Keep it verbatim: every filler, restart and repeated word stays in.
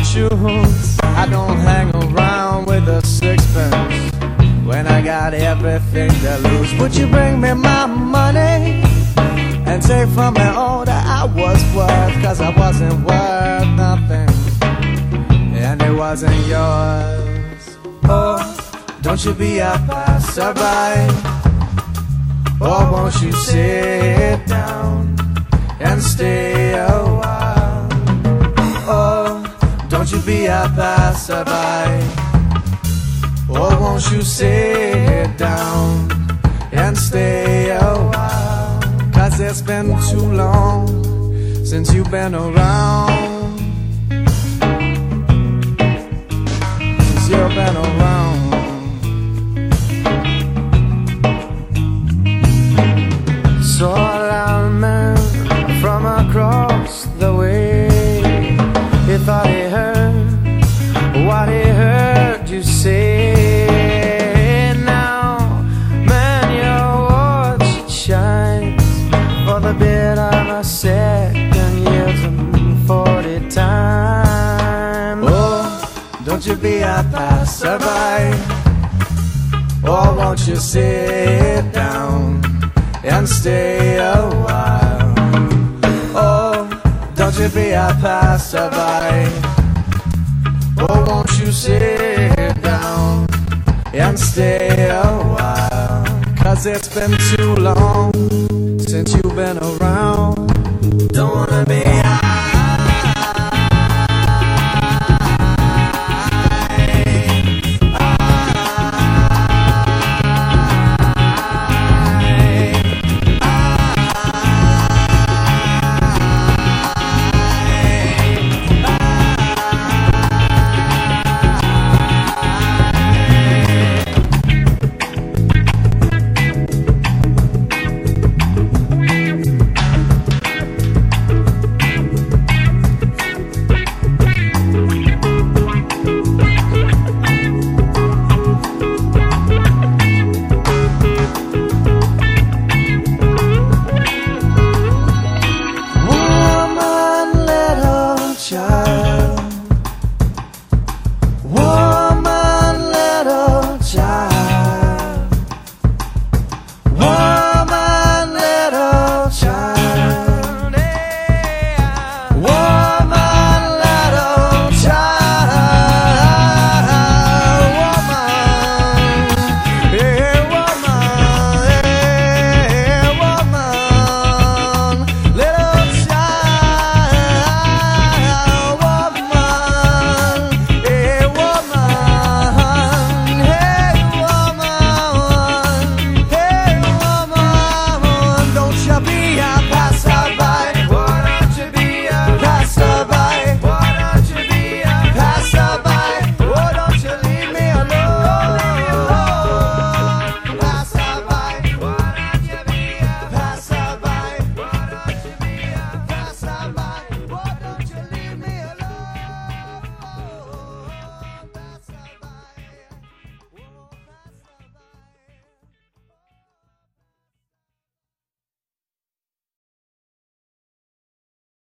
shoes. I don't hang around with a sixpence when I got everything to lose. Would you bring me my money and take from me all that I was worth? Cause I wasn't worth nothing and it wasn't yours. Oh, don't you be a passerby, or won't you sit down and stay a while? Oh, don't you be a passerby, or won't you sit down and stay a while? Cause it's been too long since you've been around. Since you've been around. Saw a loud man from across the way. He thought he heard what he heard you say. Now, man, your watch shines for the bit of a second, years and forty time. Oh, don't you be a passerby, or won't you sit down and stay a while? Oh, don't you be a passerby, or won't you sit down and stay a while? Cause it's been too long since you've been around.